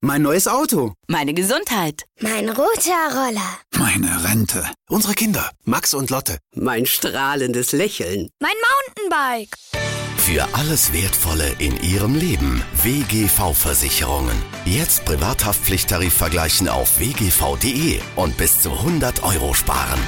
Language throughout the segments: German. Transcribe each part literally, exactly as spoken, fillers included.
Mein neues Auto. Meine Gesundheit. Mein roter Roller. Meine Rente. Unsere Kinder. Max und Lotte. Mein strahlendes Lächeln. Mein Mountainbike. Für alles Wertvolle in Ihrem Leben. W G V-Versicherungen. Jetzt Privathaftpflichttarif vergleichen auf w g v punkt d e und bis zu hundert Euro sparen.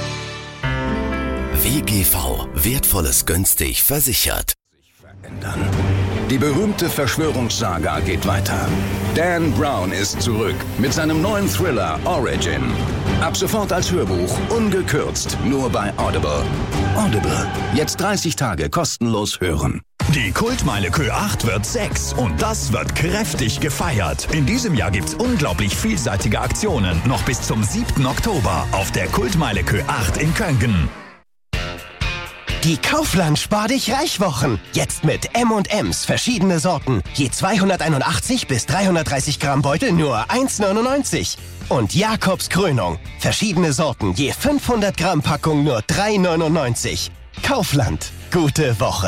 W G V. Wertvolles günstig versichert. Verändern. Die berühmte Verschwörungssaga geht weiter. Dan Brown ist zurück mit seinem neuen Thriller Origin. Ab sofort als Hörbuch, ungekürzt, nur bei Audible. Audible. Jetzt dreißig Tage kostenlos hören. Die Kultmeile Kö acht wird sechs und das wird kräftig gefeiert. In diesem Jahr gibt's unglaublich vielseitige Aktionen. Noch bis zum siebten Oktober auf der Kultmeile Kö acht in Köngen. Die Kaufland Spar dich reich Wochen. Jetzt mit M und M's verschiedene Sorten. Je zweihunderteinundachtzig bis dreihundertdreißig Gramm Beutel nur eins neunundneunzig. Und Jakobs Krönung. Verschiedene Sorten, je fünfhundert Gramm Packung nur drei neunundneunzig. Kaufland. Gute Woche.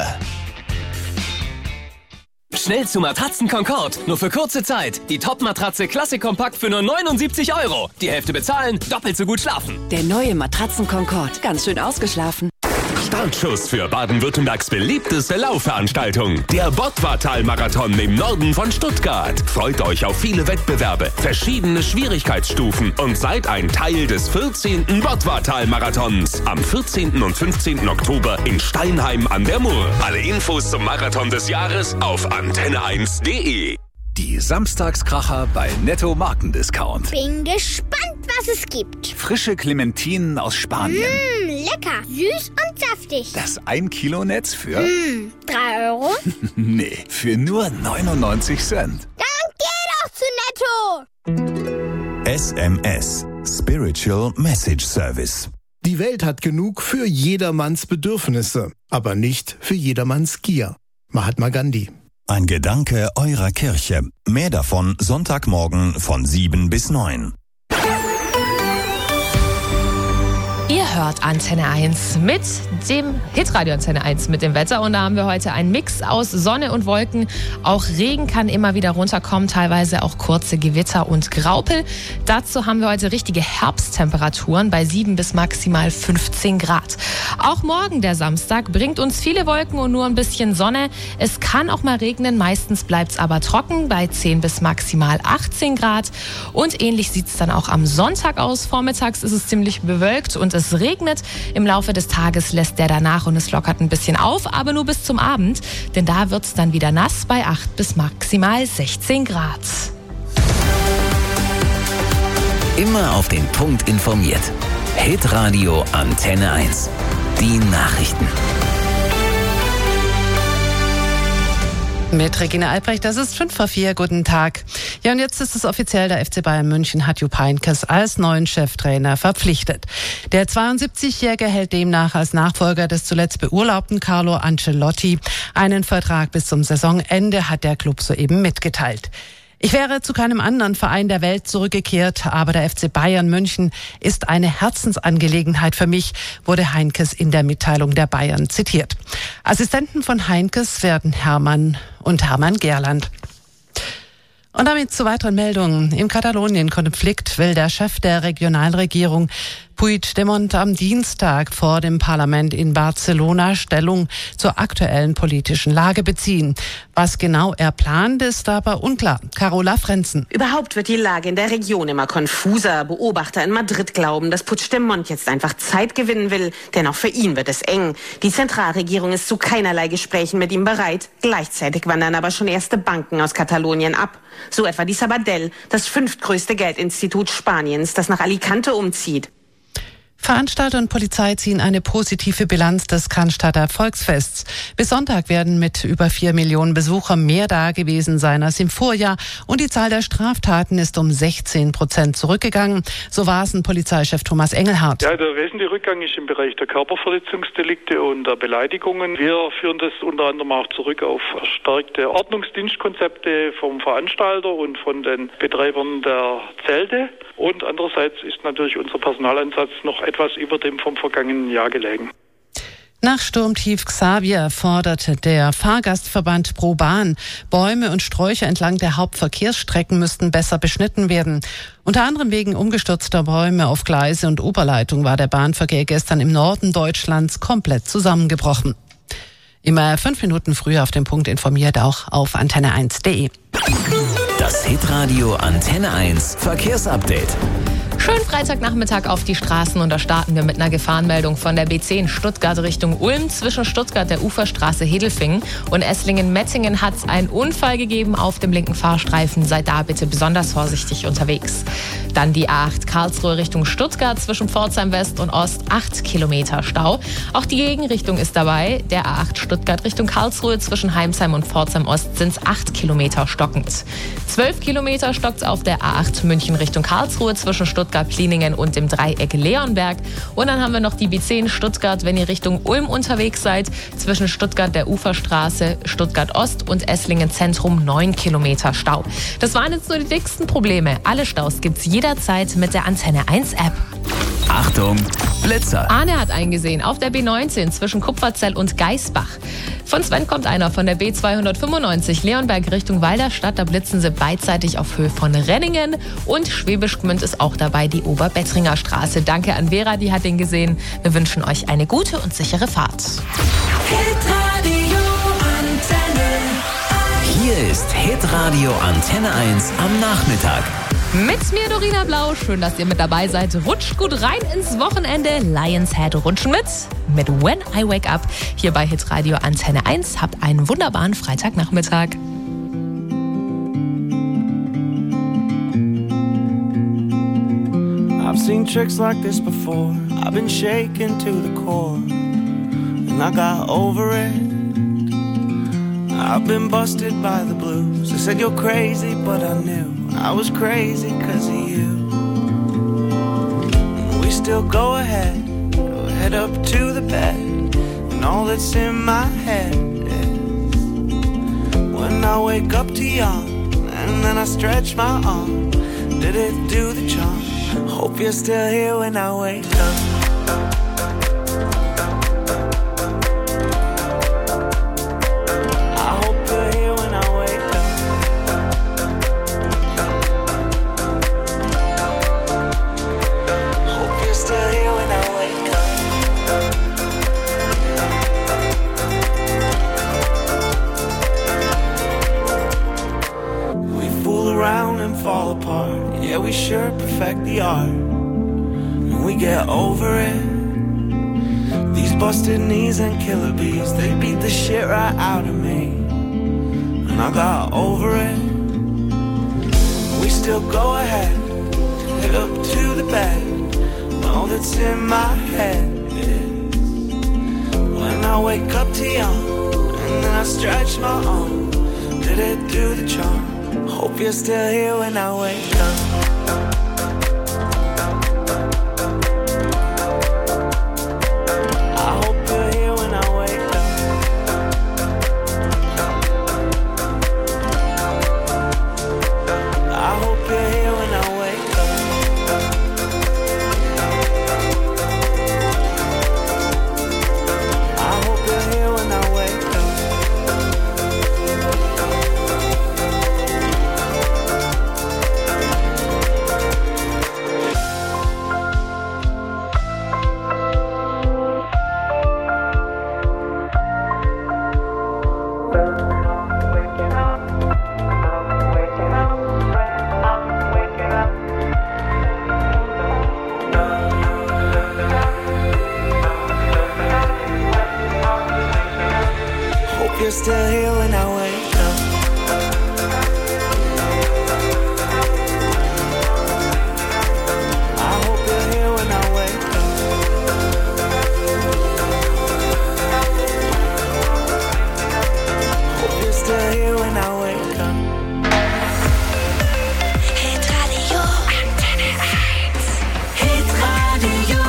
Schnell zu Matratzen Concord. Nur für kurze Zeit. Die Top-Matratze Classic Kompakt für nur neunundsiebzig Euro. Die Hälfte bezahlen, doppelt so gut schlafen. Der neue Matratzen Concord. Ganz schön ausgeschlafen. Startschuss für Baden-Württembergs beliebteste Laufveranstaltung. Der Bottwartal-Marathon im Norden von Stuttgart. Freut euch auf viele Wettbewerbe, verschiedene Schwierigkeitsstufen und seid ein Teil des vierzehnten Bottwartal-Marathons. Am vierzehnten und fünfzehnten Oktober in Steinheim an der Mur. Alle Infos zum Marathon des Jahres auf antenne eins punkt de. Die Samstagskracher bei Netto Markendiscount. Bin gespannt, was es gibt. Frische Clementinen aus Spanien. Mmm, lecker, süß und saftig. Das ein Kilo Netz für... Mmm, drei Euro? Nee, für nur neunundneunzig Cent. Dann geh doch zu Netto! S M S. Spiritual Message Service. Die Welt hat genug für jedermanns Bedürfnisse, aber nicht für jedermanns Gier. Mahatma Gandhi. Ein Gedanke eurer Kirche. Mehr davon Sonntagmorgen von sieben bis neun. Ihr hört Antenne eins mit dem Hitradio Antenne eins mit dem Wetter. Und da haben wir heute einen Mix aus Sonne und Wolken. Auch Regen kann immer wieder runterkommen, teilweise auch kurze Gewitter und Graupel. Dazu haben wir heute richtige Herbsttemperaturen bei sieben bis maximal fünfzehn Grad. Auch morgen, der Samstag, bringt uns viele Wolken und nur ein bisschen Sonne. Es kann auch mal regnen, meistens bleibt es aber trocken bei zehn bis maximal achtzehn Grad. Und ähnlich sieht es dann auch am Sonntag aus. Vormittags ist es ziemlich bewölkt und es regnet. Im Laufe des Tages lässt der danach und es lockert ein bisschen auf, aber nur bis zum Abend, denn da wird es dann wieder nass bei acht bis maximal sechzehn Grad. Immer auf den Punkt informiert. Hitradio Antenne eins. Die Nachrichten. Mit Regina Albrecht, das ist fünf vor vier, guten Tag. Ja, und jetzt ist es offiziell, der F C Bayern München hat Jupp Heynckes als neuen Cheftrainer verpflichtet. Der zweiundsiebzigjährige hält demnach als Nachfolger des zuletzt beurlaubten Carlo Ancelotti einen Vertrag bis zum Saisonende, hat der Club soeben mitgeteilt. Ich wäre zu keinem anderen Verein der Welt zurückgekehrt, aber der F C Bayern München ist eine Herzensangelegenheit für mich, wurde Heynckes in der Mitteilung der Bayern zitiert. Assistenten von Heynckes werden Hermann und Hermann Gerland. Und damit zu weiteren Meldungen. Im Katalonien-Konflikt will der Chef der Regionalregierung Puigdemont am Dienstag vor dem Parlament in Barcelona Stellung zur aktuellen politischen Lage beziehen. Was genau er plant, ist aber unklar. Carola Frenzen. Überhaupt wird die Lage in der Region immer konfuser. Beobachter in Madrid glauben, dass Puigdemont jetzt einfach Zeit gewinnen will, denn auch für ihn wird es eng. Die Zentralregierung ist zu keinerlei Gesprächen mit ihm bereit. Gleichzeitig wandern aber schon erste Banken aus Katalonien ab. So etwa die Sabadell, das fünftgrößte Geldinstitut Spaniens, das nach Alicante umzieht. Veranstalter und Polizei ziehen eine positive Bilanz des Cannstatter Volksfests. Bis Sonntag werden mit über vier Millionen Besuchern mehr da gewesen sein als im Vorjahr und die Zahl der Straftaten ist um sechzehn Prozent zurückgegangen. So war es ein Polizeichef Thomas Engelhardt. Ja, der wesentliche Rückgang ist im Bereich der Körperverletzungsdelikte und der Beleidigungen. Wir führen das unter anderem auch zurück auf verstärkte Ordnungsdienstkonzepte vom Veranstalter und von den Betreibern der Zelte. Und andererseits ist natürlich unser Personalansatz noch etwas über dem vom vergangenen Jahr gelegen. Nach Sturmtief Xavier forderte der Fahrgastverband ProBahn, Bäume und Sträucher entlang der Hauptverkehrsstrecken müssten besser beschnitten werden. Unter anderem wegen umgestürzter Bäume auf Gleise und Oberleitung war der Bahnverkehr gestern im Norden Deutschlands komplett zusammengebrochen. Immer fünf Minuten früher auf den Punkt informiert, auch auf antenne eins punkt de. Das Hitradio Antenne eins Verkehrsupdate. Schönen Freitagnachmittag auf die Straßen und da starten wir mit einer Gefahrenmeldung von der B zehn Stuttgart Richtung Ulm. Zwischen Stuttgart der Uferstraße Hedelfingen und Esslingen-Metzingen hat es einen Unfall gegeben auf dem linken Fahrstreifen. Seid da bitte besonders vorsichtig unterwegs. Dann die A acht Karlsruhe Richtung Stuttgart zwischen Pforzheim West und Ost, acht Kilometer Stau. Auch die Gegenrichtung ist dabei. Der A acht Stuttgart Richtung Karlsruhe zwischen Heimsheim und Pforzheim Ost sind es acht Kilometer stockend. zwölf Kilometer stockt es auf der A acht München Richtung Karlsruhe zwischen Stuttgart-Pliningen und dem Dreieck Leonberg. Und dann haben wir noch die B zehn Stuttgart, wenn ihr Richtung Ulm unterwegs seid, zwischen Stuttgart der Uferstraße, Stuttgart Ost und Esslingen Zentrum neun Kilometer Stau. Das waren jetzt nur die dicksten Probleme. Alle Staus gibt's jederzeit mit der Antenne eins App. Achtung, Blitzer. Arne hat eingesehen auf der B neunzehn zwischen Kupferzell und Geisbach. Von Sven kommt einer von der B zweihundertfünfundneunzig Leonberg Richtung Walderstadt. Da blitzen sie beidseitig auf Höhe von Renningen. Und Schwäbisch Gmünd ist auch dabei, die Oberbettringer Straße. Danke an Vera, die hat ihn gesehen. Wir wünschen euch eine gute und sichere Fahrt. Hitradio Antenne eins. Hier ist Hitradio Antenne eins am Nachmittag. Mit mir Dorina Blau, schön, dass ihr mit dabei seid. Rutscht gut rein ins Wochenende. Lions Head rutschen mit, mit When I Wake Up. Hier bei Hitradio Antenne eins. Habt einen wunderbaren Freitagnachmittag. I've seen tricks like this before. I've been shaken to the core, and I got over it. I've been busted by the blues. They said you're crazy, but I knew I was crazy cause of you. We still go ahead, go head up to the bed, and all that's in my head is when I wake up to yawn, and then I stretch my arm. Did it do the charm? Hope you're still here when I wake up. We sure perfect the art when we get over it. These busted knees and killer bees, they beat the shit right out of me, and I got over it. We still go ahead, head up to the bed, and all that's in my head is when I wake up to yawn, and then I stretch my arm. Did it do the charm? Hope you're still here when I wake up. You're still here when I wake up. I hope you're here when I wake up. Hope you're still here when I wake up. Hitradio Antenne eins. Hitradio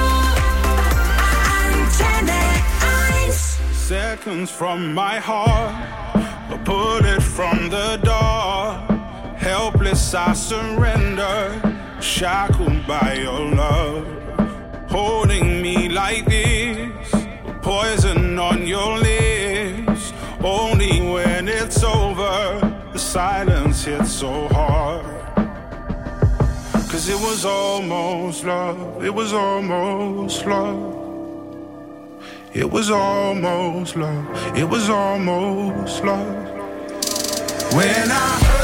Antenne eins. Seconds from my heart, a bullet from the door. Helpless I surrender, shackled by your love. Holding me like this, poison tongue on your lips. Only when it's over, the silence hits so hard. Cause it was almost love, it was almost love. It was almost love, it was almost love. When I heard